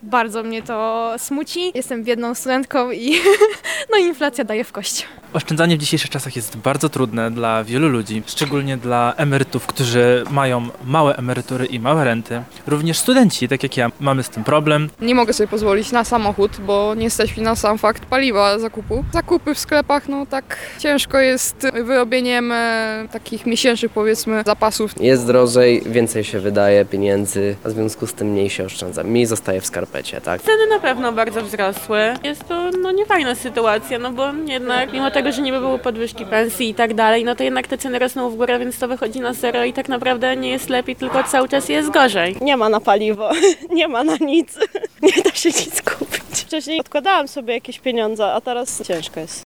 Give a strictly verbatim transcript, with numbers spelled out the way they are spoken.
Bardzo mnie to smuci. Jestem biedną studentką i no inflacja daje w kość. Oszczędzanie w dzisiejszych czasach jest bardzo trudne dla wielu ludzi, szczególnie dla emerytów, którzy mają małe emerytury i małe renty. Również studenci, tak jak ja, mamy z tym problem. Nie mogę sobie pozwolić na samochód, bo nie stać mi na sam fakt paliwa zakupu. Zakupy w sklepach, no tak ciężko jest wyrobieniem e, takich miesięcznych, powiedzmy, zapasów. Jest drożej, więcej się wydaje pieniędzy, a w związku z tym mniej się oszczędza. Mniej zostaje w skarpecie, tak? Ceny na pewno bardzo wzrosły. Jest to no niefajna sytuacja, no bo jednak mimo tego, że niby były podwyżki pensji i tak dalej, no to jednak te ceny rosną w górę, więc to wychodzi na zero i tak naprawdę nie jest lepiej, tylko cały czas jest gorzej. Nie ma na paliwo, nie ma na nic, nie da się nic kupić. Wcześniej odkładałam sobie jakieś pieniądze, a teraz ciężko jest.